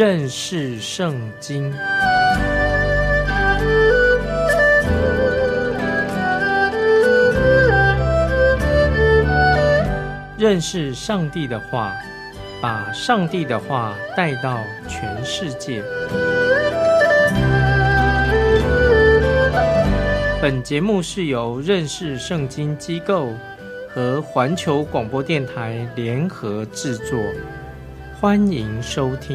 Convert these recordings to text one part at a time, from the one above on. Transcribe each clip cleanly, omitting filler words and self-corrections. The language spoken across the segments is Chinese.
认识圣经。认识上帝的话，把上帝的话带到全世界。本节目是由认识圣经机构和环球广播电台联合制作，欢迎收听。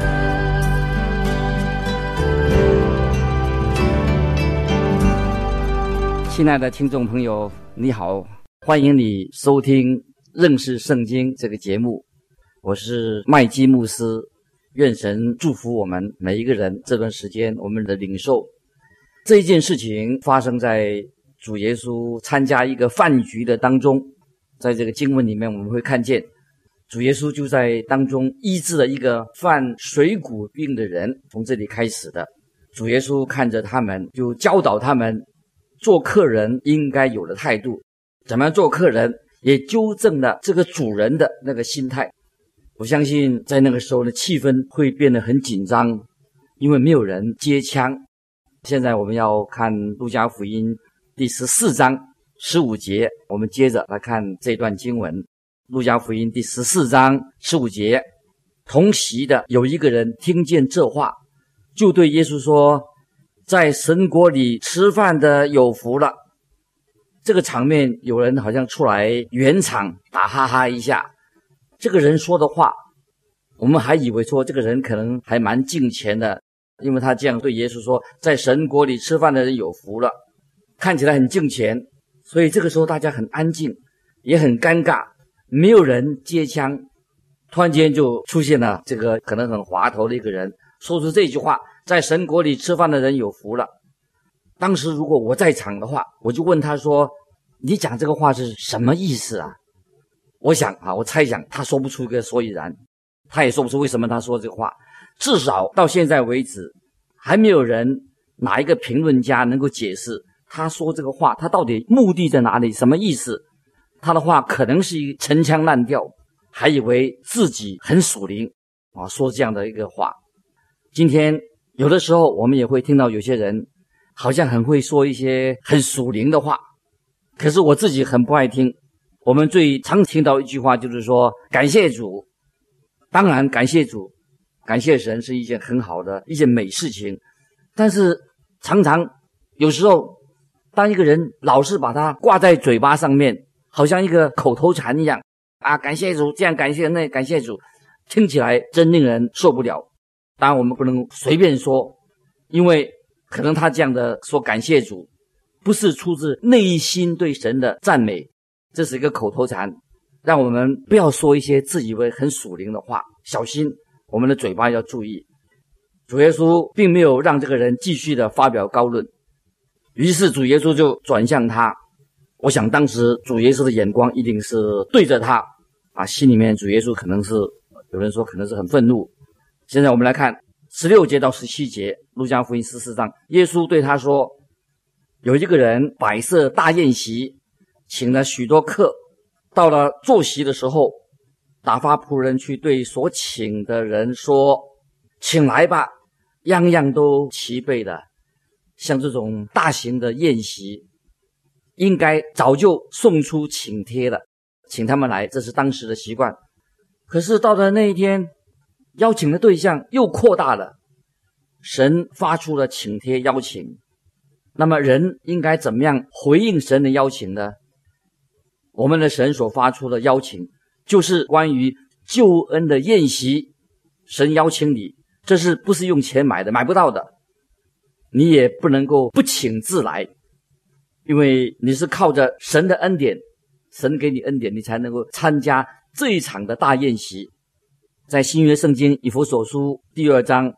亲爱的听众朋友，你好，欢迎你收听认识圣经这个节目，我是麦基牧师，愿神祝福我们每一个人。这段时间我们的领受，这一件事情发生在主耶稣参加一个饭局的当中，在这个经文里面我们会看见主耶稣就在当中医治了一个犯水谷病的人，从这里开始的。主耶稣看着他们，就教导他们做客人应该有的态度，怎么样做客人，也纠正了这个主人的那个心态。我相信在那个时候的气氛会变得很紧张，因为没有人接枪。现在我们要看路加福音第14章15节，我们接着来看这段经文。路加福音第14章15节，同席的有一个人听见这话，就对耶稣说，在神国里吃饭的有福了。这个场面有人好像出来圆场打哈哈一下。这个人说的话，我们还以为说这个人可能还蛮敬虔的，因为他这样对耶稣说，在神国里吃饭的人有福了，看起来很敬虔。所以这个时候大家很安静，也很尴尬，没有人接枪。突然间就出现了这个可能很滑头的一个人，说出这句话，在神国里吃饭的人有福了。当时如果我在场的话，我就问他说，你讲这个话是什么意思啊？我猜想他说不出一个所以然，他也说不出为什么他说这个话。至少到现在为止，还没有人哪一个评论家能够解释他说这个话他到底目的在哪里，什么意思。他的话可能是一个陈腔滥调，还以为自己很属灵说这样的一个话。今天有的时候我们也会听到有些人好像很会说一些很属灵的话，可是我自己很不爱听。我们最常听到一句话就是说感谢主。当然感谢主，感谢神是一件很好的一件美事情，但是常常有时候当一个人老是把它挂在嘴巴上面，好像一个口头禅一样感谢主，这样感谢那感谢主，听起来真令人受不了。当然我们不能随便说，因为可能他这样的说感谢主不是出自内心对神的赞美，这是一个口头禅。让我们不要说一些自以为很属灵的话，小心我们的嘴巴要注意。主耶稣并没有让这个人继续的发表高论，于是主耶稣就转向他。我想当时主耶稣的眼光一定是对着他心里面主耶稣可能是有人说可能是很愤怒。现在我们来看16节到17节，路加福音14章，耶稣对他说，有一个人摆设大宴席，请了许多客，到了坐席的时候，打发仆人去对所请的人说，请来吧，样样都齐备了。像这种大型的宴席应该早就送出请帖了，请他们来，这是当时的习惯。可是到了那一天，邀请的对象又扩大了，神发出了请帖邀请。那么人应该怎么样回应神的邀请呢？我们的神所发出的邀请就是关于救恩的宴席，神邀请你，这是不是用钱买的，买不到的，你也不能够不请自来，因为你是靠着神的恩典，神给你恩典，你才能够参加这一场的大宴席。在新约圣经以弗所书第2章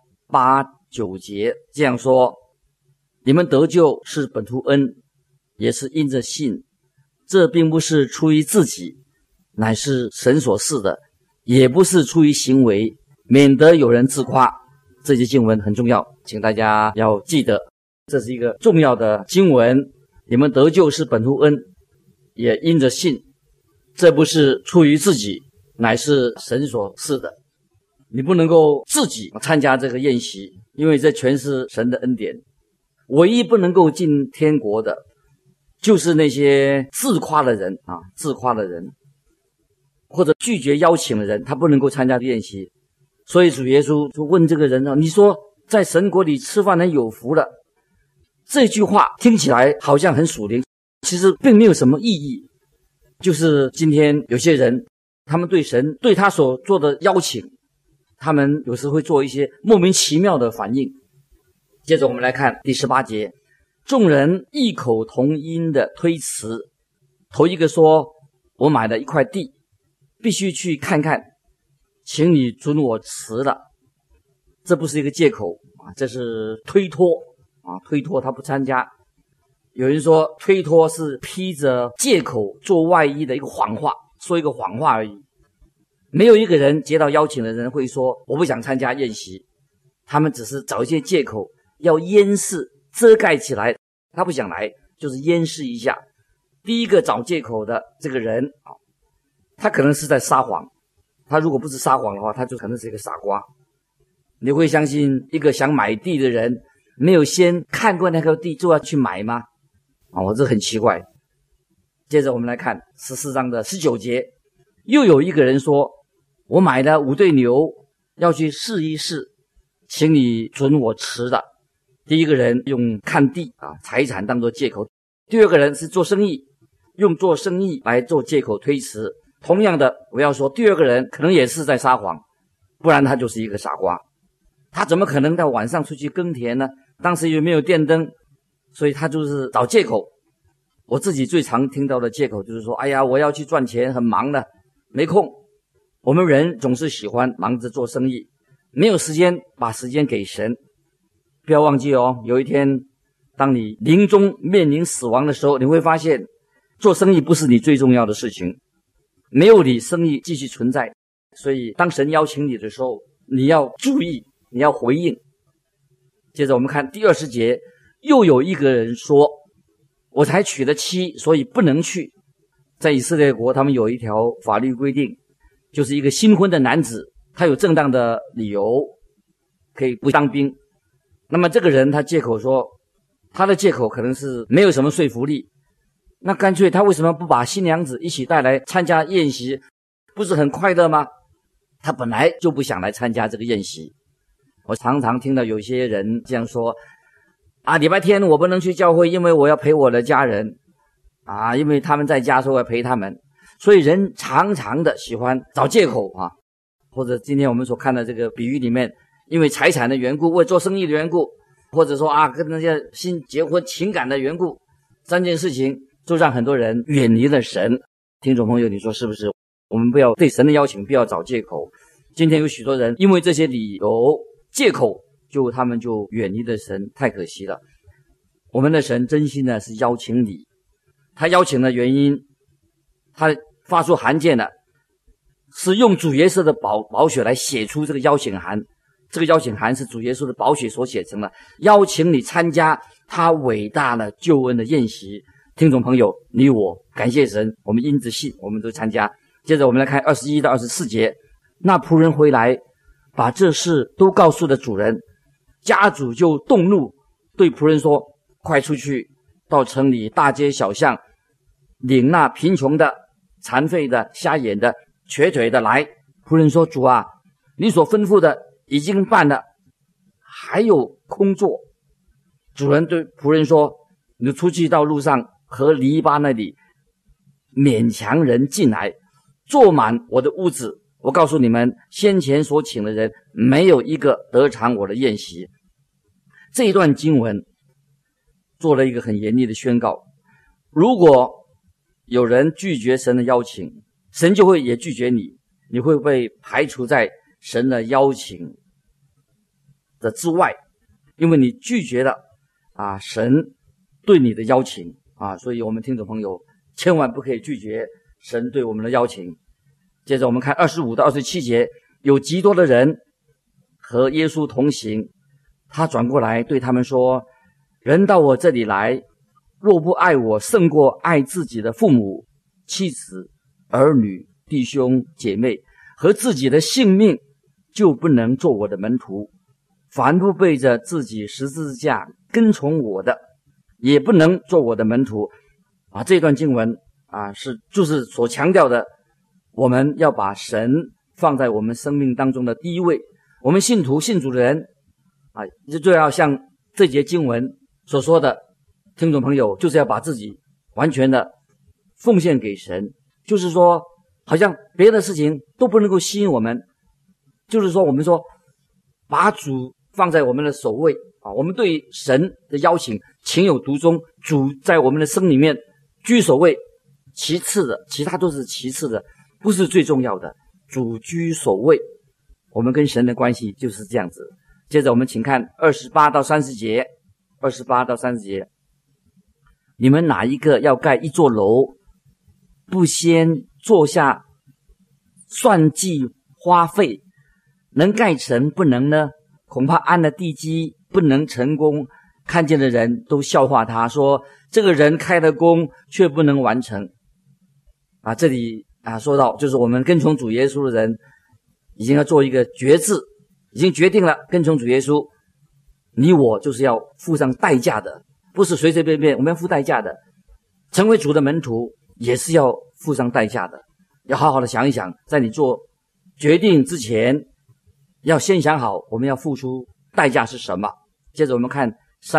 8、9节这样说，你们得救是本乎恩，也是因着信，这并不是出于自己，乃是神所赐的，也不是出于行为，免得有人自夸。这些经文很重要，请大家要记得，这是一个重要的经文。你们得救是本乎恩，也因着信，这不是出于自己，乃是神所赐的。 你不能够自己参加这个宴席，因为这全是神的恩典。唯一不能够进天国的，就是那些自夸的人啊，自夸的人，或者拒绝邀请的人，他不能够参加宴席。所以主耶稣就问这个人啊，你说在神国里吃饭人有福了，这句话听起来好像很属灵，其实并没有什么意义。就是今天有些人，他们对神对他所做的邀请，他们有时会做一些莫名其妙的反应。接着我们来看第18节，众人异口同音的推辞。头一个说，我买了一块地，必须去看看，请你准我辞了。这不是一个借口啊，这是推脱啊，推脱他不参加。有人说推脱是披着借口做外衣的一个谎话，说一个谎话而已。没有一个人接到邀请的人会说我不想参加宴席，他们只是找一些借口要掩饰遮盖起来，他不想来就是掩饰一下。第一个找借口的这个人啊，他可能是在撒谎，他如果不是撒谎的话，他就可能是一个傻瓜。你会相信一个想买地的人没有先看过那个地就要去买吗？这很奇怪。接着我们来看14章的19节，又有一个人说，我买了5对牛，要去试一试，请你准我辞了。第一个人用看地财产当作借口，第二个人是做生意，用做生意来做借口推辞。同样的，我要说第二个人可能也是在撒谎，不然他就是一个傻瓜。他怎么可能在晚上出去耕田呢？当时又没有电灯，所以他就是找借口。我自己最常听到的借口就是说，哎呀，我要去赚钱，很忙的，没空。我们人总是喜欢忙着做生意，没有时间把时间给神。不要忘记哦，有一天当你临终面临死亡的时候，你会发现做生意不是你最重要的事情，没有你生意继续存在。所以当神邀请你的时候，你要注意，你要回应。接着我们看第20节，又有一个人说，我才娶了妻，所以不能去。在以色列国，他们有一条法律规定，就是一个新婚的男子，他有正当的理由可以不当兵。那么这个人他借口说，他的借口可能是没有什么说服力，那干脆他为什么不把新娘子一起带来参加宴席，不是很快乐吗？他本来就不想来参加这个宴席。我常常听到有些人这样说，礼拜天我不能去教会，因为我要陪我的家人因为他们在家，所以我要陪他们。所以人常常的喜欢找借口或者今天我们所看的这个比喻里面，因为财产的缘故，为做生意的缘故，或者说跟那些新结婚情感的缘故，3件事情就让很多人远离了神。听众朋友，你说是不是？我们不要对神的邀请不要找借口。今天有许多人因为这些理由借口，他们就远离了神，太可惜了。我们的神真心的是邀请你，他邀请的原因，他发出函件了，是用主耶稣的宝血来写出这个邀请函。这个邀请函是主耶稣的宝血所写成的，邀请你参加他伟大的救恩的宴席。听众朋友，你我感谢神，我们因着信我们都参加。接着我们来看21到24节，那仆人回来把这事都告诉了主人，家主就动怒，对仆人说，快出去到城里大街小巷，领那贫穷的、残废的、瞎眼的、瘸腿的来。仆人说，主啊，你所吩咐的已经办了，还有空座。主人对仆人说，你出去到路上和篱笆那里，勉强人进来，坐满我的屋子。我告诉你们，先前所请的人没有一个得偿我的宴席。这一段经文做了一个很严厉的宣告，如果有人拒绝神的邀请，神就会也拒绝你，你会被排除在神的邀请的之外，因为你拒绝了神对你的邀请所以我们听众朋友千万不可以拒绝神对我们的邀请。接着我们看25到27节，有极多的人和耶稣同行，他转过来对他们说，人到我这里来，若不爱我胜过爱自己的父母、妻子、儿女、弟兄、姐妹和自己的性命， 就不能做我的门徒。凡不背着自己十字架跟从我的，也不能做我的门徒。这段经文就是所强调的，我们要把神放在我们生命当中的第一位。我们信主的人就要像这节经文所说的，听众朋友，就是要把自己完全的奉献给神。就是说好像别的事情都不能够吸引我们，就是说我们说把主放在我们的首位我们对神的邀请情有独钟，主在我们的生里面居首位，其次的其他都是其次的，不是最重要的，主居首位。我们跟神的关系就是这样子。接着我们请看28到30节，28到30节，你们哪一个要盖一座楼，不先做下算计花费，能盖成不能呢？恐怕安了地基不能成功，看见的人都笑话他，说这个人开了工却不能完成。这里说到就是我们跟从主耶稣的人已经要做一个决志，已经决定了跟从主耶稣，你我就是要付上代价的，不是随随便便，我们要付代价的。成为主的门徒也是要付上代价的，要好好的想一想，在你做决定之前要先想好我们要付出代价是什么。接着我们看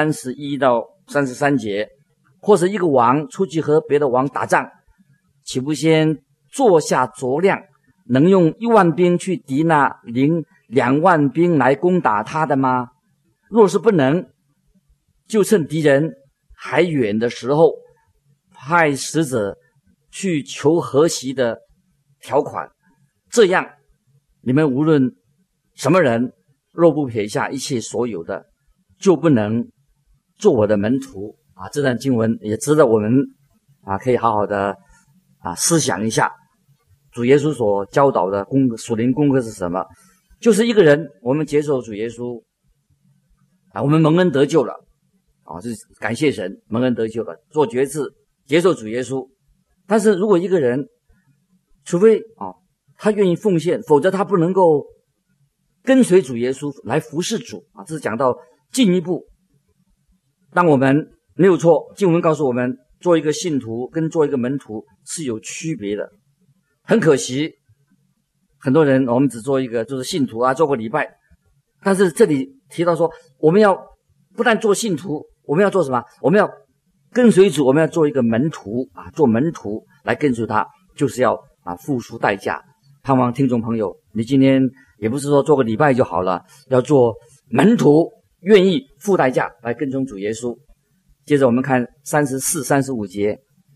31到33节，或是一个王出去和别的王打仗，岂不先坐下酌量，能用10000兵去敌那领20000兵来攻打他的吗？若是不能，就趁敌人还远的时候，派使者去求和息的条款，这样你们无论什么人，若不撇下一切所有的，就不能做我的门徒。这段经文也值得我们可以好好的思想一下。主耶稣所教导的属灵功课是什么？就是一个人，我们接受主耶稣我们蒙恩得救了就是感谢神，蒙恩得救了，做决志接受主耶稣。但是如果一个人除非他愿意奉献，否则他不能够跟随主耶稣来服侍主这是讲到进一步。当我们没有错，经文告诉我们做一个信徒跟做一个门徒是有区别的。很可惜很多人我们只做一个就是信徒做个礼拜，但是这里提到说我们要不但做信徒，我们要做什么？我们要跟随主，我们要做一个门徒做门徒来跟随他，就是要付出代价。盼望听众朋友，你今天也不是说做个礼拜就好了，要做门徒，愿意付代价来跟从主耶稣。接着我们看34、35节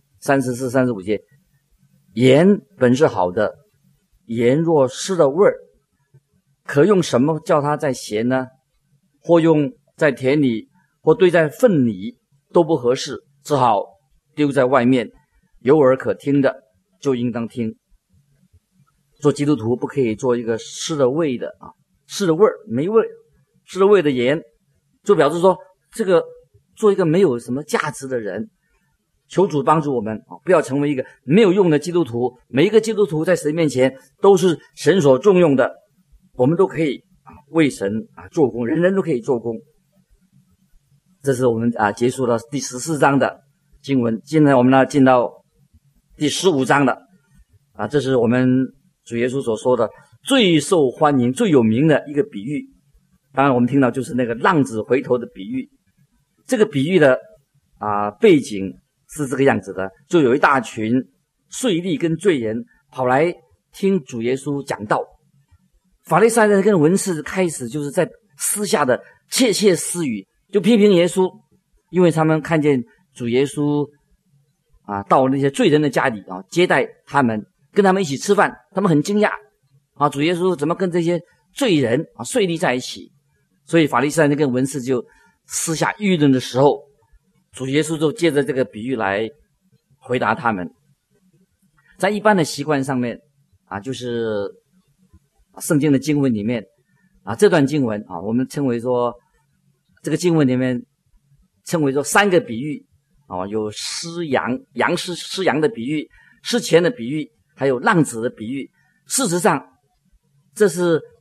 ，34、35节，盐本是好的，盐若失了味儿，可用什么叫它再咸呢？或用在田里，或堆在粪里，都不合适，只好丢在外面。有耳可听的就应当听。做基督徒不可以做一个失了味的失了味儿没味失了味的盐，就表示说这个做一个没有什么价值的人。求主帮助我们不要成为一个没有用的基督徒。每一个基督徒在神面前都是神所重用的，我们都可以为神做工，人人都可以做工。这是我们结束了第14章的经文。现在我们进到第15章了这是我们主耶稣所说的最受欢迎最有名的一个比喻。当然我们听到就是那个浪子回头的比喻。这个比喻的背景是这个样子的，就有一大群税吏跟罪人跑来听主耶稣讲道。法利赛人跟文士开始就是在私下的窃窃私语，就批评耶稣，因为他们看见主耶稣到那些罪人的家里接待他们，跟他们一起吃饭，他们很惊讶主耶稣怎么跟这些罪人税吏在一起。所以法利赛人跟文士就私下议论的时候，主耶稣就借着这个比喻来回答他们。在一般的习惯上面就是圣经的经文里面这段经文我们称为说这个经文里面称为说3个比喻有失羊失羊的比喻，失钱的比喻，还有浪子的比喻。事实上这是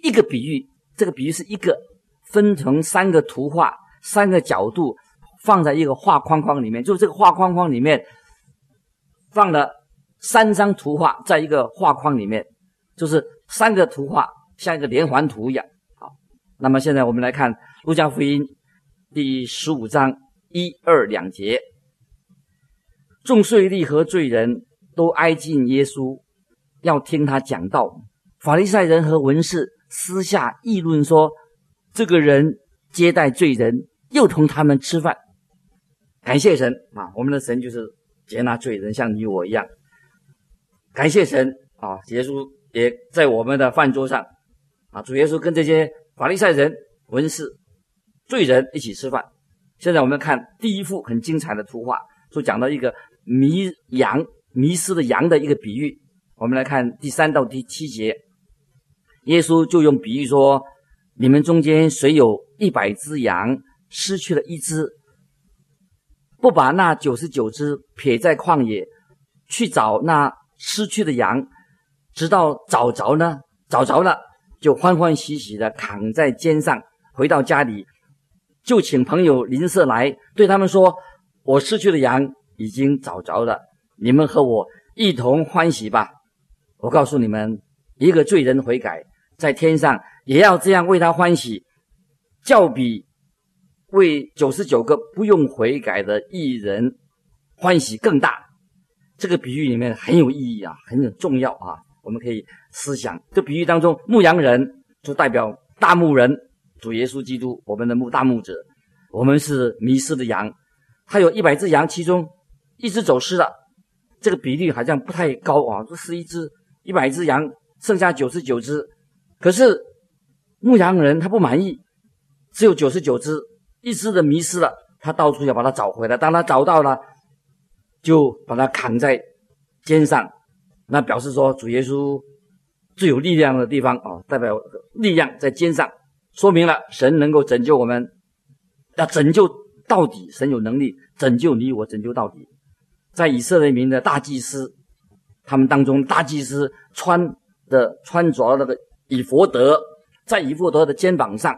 一个比喻，这个比喻是一个分成三个图画，三个角度放在一个画框框里面，就是这个画框框里面放了三张图画在一个画框里面，就是三个图画像一个连环图一样。好，那么现在我们来看路加福音第15章1、2两节。众税吏和罪人都挨近耶稣，要听他讲道。法利赛人和文士私下议论说，这个人接待罪人，又同他们吃饭。感谢神啊，我们的神就是接纳罪人，像你我一样。感谢神啊，耶稣也在我们的饭桌上啊，主耶稣跟这些法利赛人、文士、罪人一起吃饭。现在我们看第一幅很精彩的图画，就讲到一个迷失的羊的一个比喻。我们来看第3到第7节，耶稣就用比喻说，你们中间谁有100只羊，失去了一只，不把那99只撇在旷野，去找那失去的羊，直到找着了，就欢欢喜喜的扛在肩上，回到家里，就请朋友邻舍来，对他们说，我失去的羊已经找着了，你们和我一同欢喜吧。我告诉你们，一个罪人悔改，在天上也要这样为他欢喜，较比为99个不用悔改的义人欢喜更大。这个比喻里面很有意义啊，很有重要啊，我们可以思想。这比喻当中，牧羊人就代表大牧人主耶稣基督，我们的大牧者，我们是迷失的羊。他有100只羊，其中一只走失了，这个比例好像不太高啊，这是100只羊，剩下99只。可是牧羊人他不满意，只有99只，一只的迷失了，他到处要把它找回来。当他找到了，就把它扛在肩上，那表示说主耶稣最有力量的地方啊，代表力量在肩上，说明了神能够拯救我们，要拯救到底，神有能力拯救你我，拯救到底。在以色列民的大祭司，他们当中大祭司穿着那个以弗得，在以弗得的肩膀上，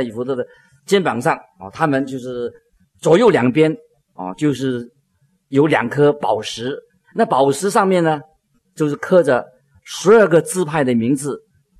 他们就是左右两边就是有2颗宝石，那宝石上面呢，就是刻着12个支派的名字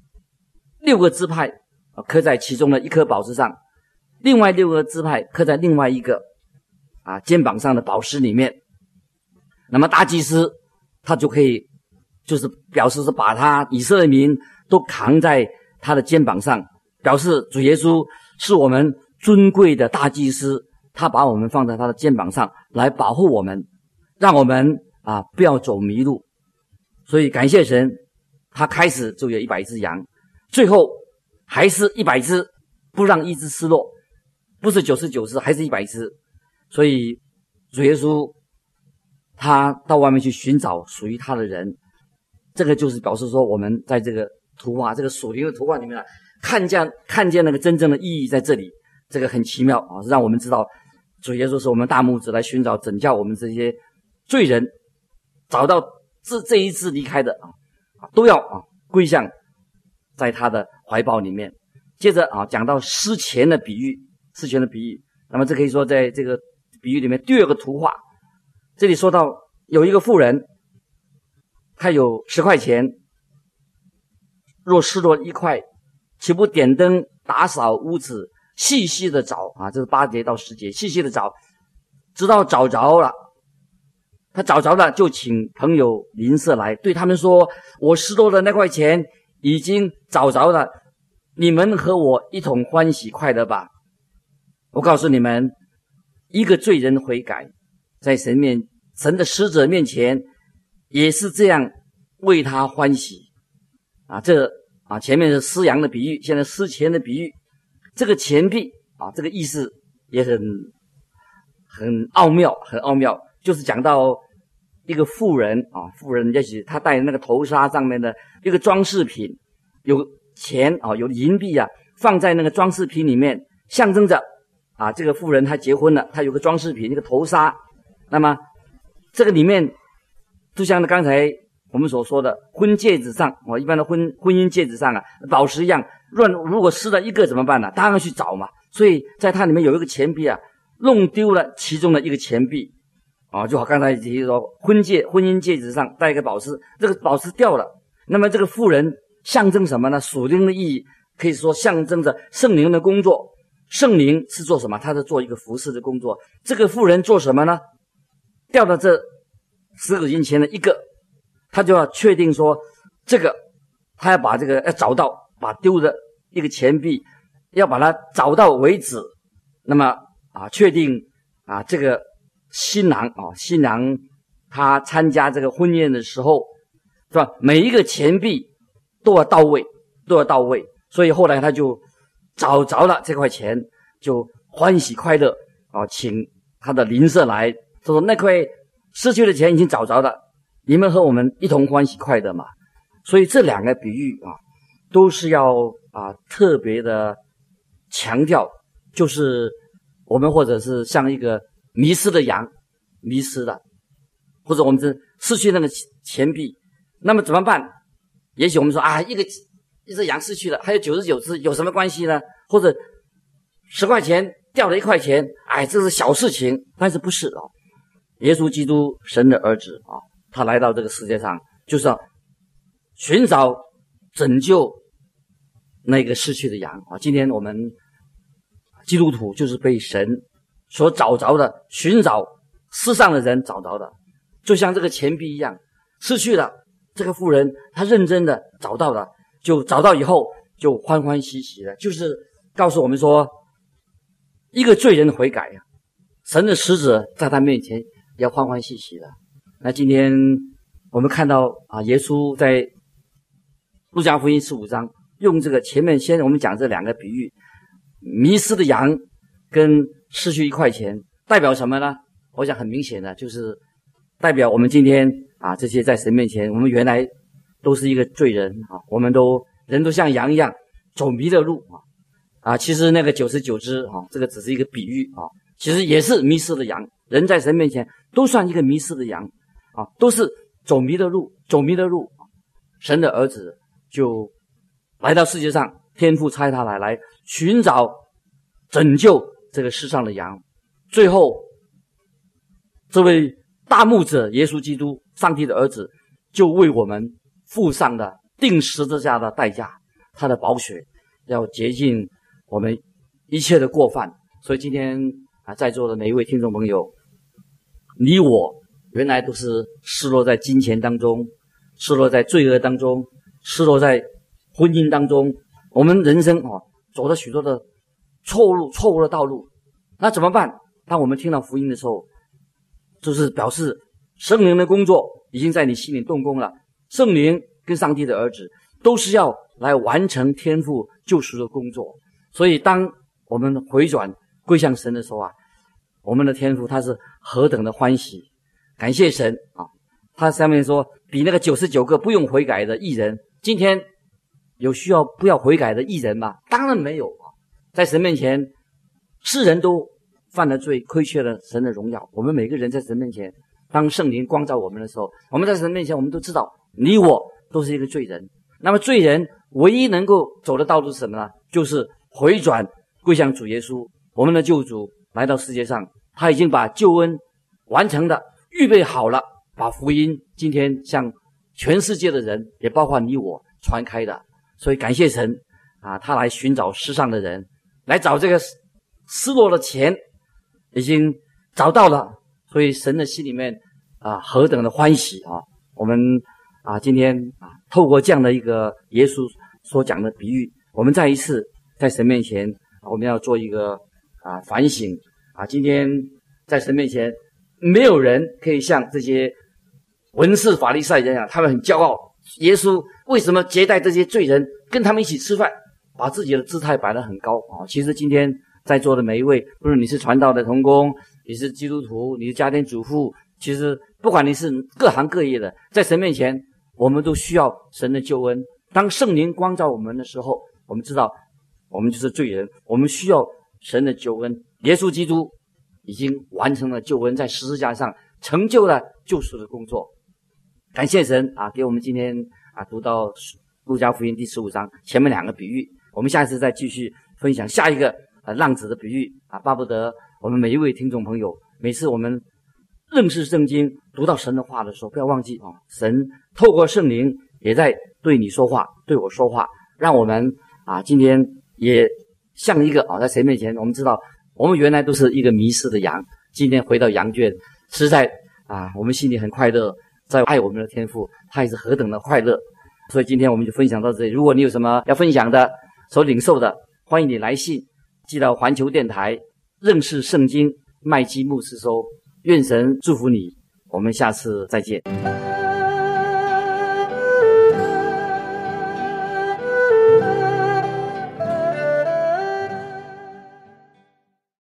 ，6个支派刻在其中的一颗宝石上，另外6个支派刻在另外一个肩膀上的宝石里面。那么大祭司他就可以就是表示是把他以色列民都扛在他的肩膀上，表示主耶稣是我们尊贵的大祭司，他把我们放在他的肩膀上来保护我们，让我们不要走迷路。所以感谢神，他开始就有100只羊，最后还是100只，不让一只失落，不是99只，还是100只。所以主耶稣他到外面去寻找属于他的人，这个就是表示说我们在这个图画，这个属灵的图画里面看见那个真正的意义在这里，这个很奇妙啊，让我们知道主耶稣是我们大牧者，来寻找拯救我们这些罪人，找到这一次离开的都要归向在他的怀抱里面。接着讲到失钱的比喻，那么这可以说在这个比喻里面第2个图画，这里说到有一个妇人，他有10块钱，若失落1块，岂不点灯打扫屋子，细细的找这是8节到10节，细细的找，直到找着了。他找着了，就请朋友邻舍来，对他们说，我失落的那块钱已经找着了，你们和我一同欢喜快乐吧。我告诉你们，一个罪人悔改，在神的使者面前也是这样为他欢喜前面是失羊的比喻，现在失钱的比喻。这个钱币这个意思也很奥妙，就是讲到一个妇人也许她戴那个头纱上面的一个装饰品，有钱有银币放在那个装饰品里面，象征着这个妇人她结婚了，她有个装饰品，一个头纱。那么这个里面就像刚才我们所说的婚戒指上一般的婚姻戒指上宝石一样，如果失了一个怎么办呢？当然去找嘛。所以在它里面有一个钱币弄丢了其中的一个钱币就好刚才提说婚姻戒指上带一个宝石，这个宝石掉了，那么这个妇人象征什么呢？属灵的意义可以说象征着圣灵的工作。圣灵是做什么？他是做一个服侍的工作。这个妇人做什么呢？掉到这10个银钱的一个，他就要确定说这个他要把这个要找到，把丢的一个钱币要把它找到为止。那么确定这个新郎他参加这个婚宴的时候是吧，每一个钱币都要到位。所以后来他就找着了这块钱，就欢喜快乐请他的邻舍来，说那块失去的钱已经找着了，你们和我们一同欢喜快乐嘛。所以这两个比喻都是要特别的强调，就是我们或者是像一个迷失的羊，迷失了，或者我们是失去那个钱币，那么怎么办？也许我们说一只羊失去了，还有99只，有什么关系呢？或者10块钱掉了1块钱，这是小事情。但是不是耶稣基督神的儿子他来到这个世界上，就是要寻找拯救那个失去的羊今天我们基督徒就是被神所找着的，寻找世上的人找着的，就像这个钱币一样，失去了，这个妇人她认真的找到了，就找到以后就欢欢喜喜的，就是告诉我们说，一个罪人悔改神的使者在他面前要欢欢喜喜的。那今天我们看到耶稣在路加福音15章用这个前面先我们讲这两个比喻，迷失的羊跟失去1块钱，代表什么呢？我想很明显的就是代表我们今天这些在神面前，我们原来都是一个罪人我们人都像羊一样走迷了路其实那个99只这个只是一个比喻其实也是迷失的羊。人在神面前都算一个迷失的羊都是走迷了路。神的儿子就来到世界上，天父差他来寻找拯救这个世上的羊。最后这位大牧者耶稣基督，上帝的儿子，就为我们付上了钉十字架的代价，他的宝血要洁净我们一切的过犯。所以今天在座的每一位听众朋友，你我原来都是失落在金钱当中，失落在罪恶当中，失落在婚姻当中，我们人生走了许多的错误的道路。那怎么办？当我们听到福音的时候，就是表示圣灵的工作已经在你心里动工了。圣灵跟上帝的儿子都是要来完成天父救赎的工作。所以当我们回转归向神的时候我们的天父他是何等的欢喜，感谢神他上面说比那个99个不用悔改的义人，今天有需要不要悔改的义人吗？当然没有在神面前世人都犯了罪，亏缺了神的荣耀。我们每个人在神面前，当圣灵光照我们的时候，我们在神面前我们都知道你我都是一个罪人。那么罪人唯一能够走的道路是什么呢？就是回转归向主耶稣，我们的救主来到世界上，他已经把救恩完成的预备好了，把福音今天向全世界的人，也包括你我传开的。所以感谢神他来寻找世上的人，来找这个失落的钱，已经找到了。所以神的心里面何等的欢喜我们今天透过这样的一个耶稣所讲的比喻，我们再一次在神面前我们要做一个反省今天在神面前没有人可以像这些文士法利赛人他们很骄傲，耶稣为什么接待这些罪人，跟他们一起吃饭，把自己的姿态摆得很高其实今天在座的每一位，不论你是传道的同工，你是基督徒，你是家庭主妇，其实不管你是各行各业的，在神面前我们都需要神的救恩。当圣灵光照我们的时候，我们知道我们就是罪人，我们需要神的救恩。耶稣基督已经完成了救恩，在十字架上成就了救赎的工作。 感谢神啊，给我们今天读到路加福音第15章前面2个比喻。我们下一次再继续分享下一个浪子的比喻巴不得我们每一位听众朋友，每次我们认识圣经读到神的话的时候，不要忘记神透过圣灵也在对你说话，对我说话，让我们今天也像一个在神面前，我们知道我们原来都是一个迷失的羊，今天回到羊圈，实在我们心里很快乐，在爱我们的天父他也是何等的快乐。所以今天我们就分享到这里，如果你有什么要分享的所领受的，欢迎你来信寄到环球电台认识圣经麦基牧师收。愿神祝福你，我们下次再见。